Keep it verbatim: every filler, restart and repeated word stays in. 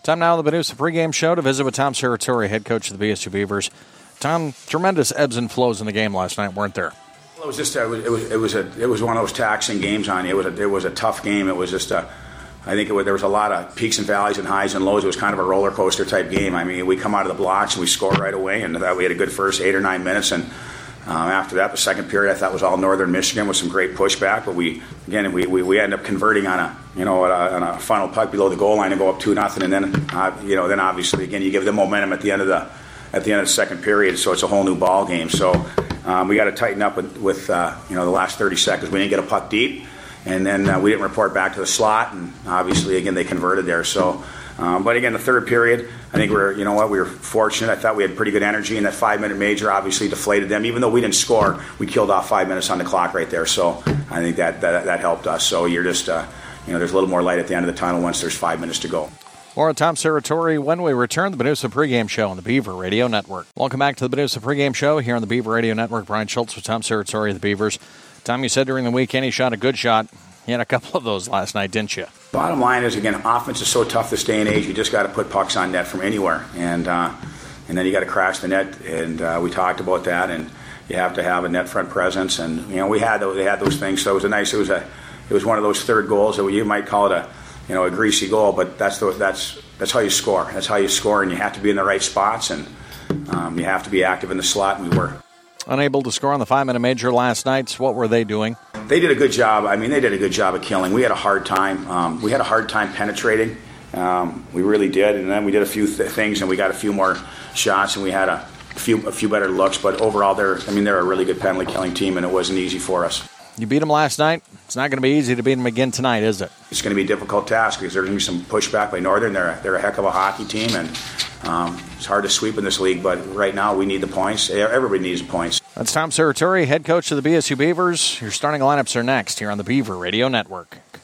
Time now on the Benusa pregame show to visit with Tom Serratore, head coach of the B S U Beavers. Tom, tremendous ebbs and flows in the game last night, weren't there? Well, it was just a, it was it was a it was one of those taxing games on you. It was a, it was a tough game. It was just a I think it was, there was a lot of peaks and valleys and highs and lows. It was kind of a roller coaster type game. I mean, we come out of the blocks and we score right away, and we had a good first eight or nine minutes. And um, after that, the second period I thought was all Northern Michigan with some great pushback. But we again we we, we end up converting on a you know on a final puck below the goal line and go up two nothing. And then uh, you know then obviously again you give them momentum at the end of the at the end of the second period. So it's a whole new ball game. So um, we got to tighten up with, with uh, you know the last thirty seconds. We didn't get a puck deep. And then uh, we didn't report back to the slot, and obviously, again, they converted there. So, um, but again, the third period, I think we we're, you know what, we were fortunate. I thought we had pretty good energy, and that five-minute major obviously deflated them. Even though we didn't score, we killed off five minutes on the clock right there. So I think that that, that helped us. So you're just, uh, you know, there's a little more light at the end of the tunnel once there's five minutes to go. More on Tom Serratore when we return to the Benusa pregame show on the Beaver Radio Network. Welcome back to the Benusa pregame show here on the Beaver Radio Network. Brian Schultz with Tom Serratore of the Beavers. Tom, you said during the weekend he shot a good shot. You had a couple of those last night, didn't you? Bottom line is, again, offense is so tough this day and age. You just got to put pucks on net from anywhere, and uh, and then you got to crash the net. And uh, we talked about that, and you have to have a net front presence. And you know, we had those, they had those things. So it was a nice. It was a it was one of those third goals that you might call it a you know a greasy goal, but that's the, that's that's how you score. That's how you score, and you have to be in the right spots, and um, you have to be active in the slot, and we were. Unable to score on the five-minute major last night. What were they doing? They did a good job. I mean, they did a good job of killing. We had a hard time. Um, we had a hard time penetrating. Um, we really did. And then we did a few th- things, and we got a few more shots, and we had a few a few better looks. But overall, they're I mean, they're a really good penalty killing team, and it wasn't easy for us. You beat them last night. It's not going to be easy to beat them again tonight, is it? It's going to be a difficult task because there's going to be some pushback by Northern. They're a, they're a heck of a hockey team, and um, it's hard to sweep in this league. But right now, we need the points. Everybody needs the points. That's Tom Serratore, head coach of the B S U Beavers. Your starting lineups are next here on the Beaver Radio Network.